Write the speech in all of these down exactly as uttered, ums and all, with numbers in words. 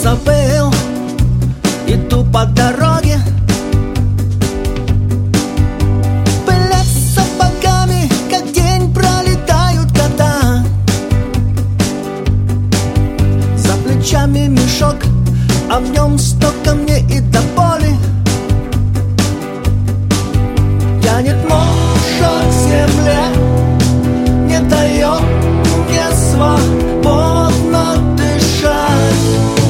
забыл, иду по дороге, пылят сапогами, как день пролетают года. За плечами мешок, а в нем сто камней и до боли. Тянет ножа к земле, не дает мне свободно дышать.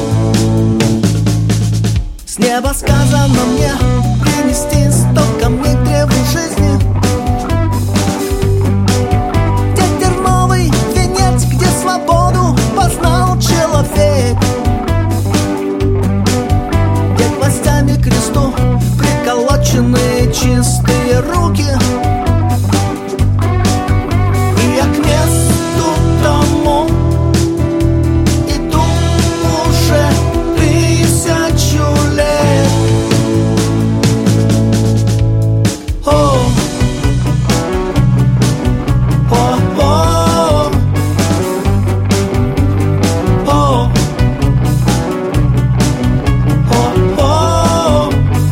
С неба сказано мне принести сто камней к древу жизни, где терновый венец, где свободу познал человек, где гвоздями к кресту приколоченные чистые руки. И я к месту тому иду уже тысячу лет. О, о, о, о, о, о.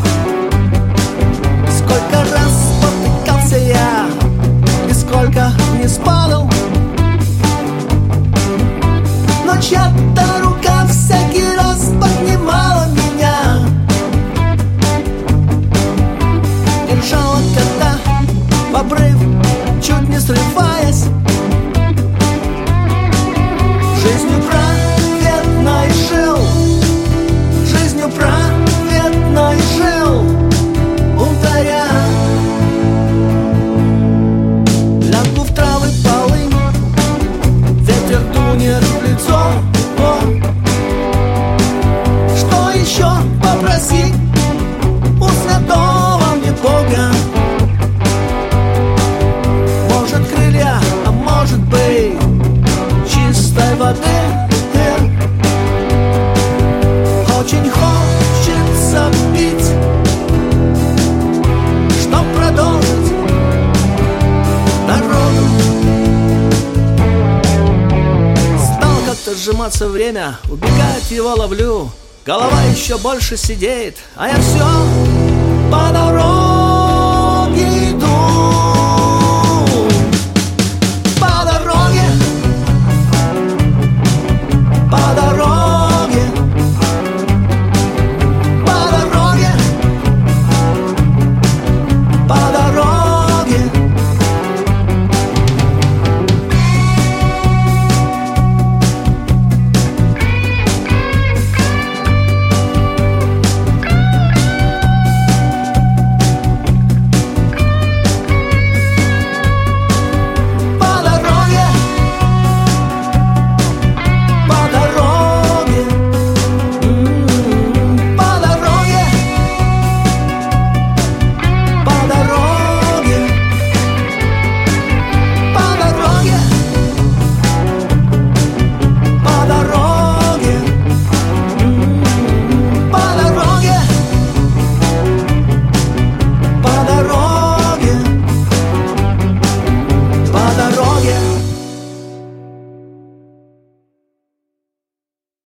Сколько раз спотыкался я и сколько не спадал, но чья-то рука всякий раз поднимала меня, держала кота в обрыв, чуть не срываясь. Жизнью праведной жил, жизнью праведной жил, ударя лягу в травы полынь, ветер дунет в лицо. О, что еще попросить у святого мне Бога? Может, крылья, а может быть чистой воды. Очень хочется пить, чтоб продолжить дорогу. Стал как-то сжиматься время, убегает его ловлю, голова еще больше сидеет, а я все по дороге иду.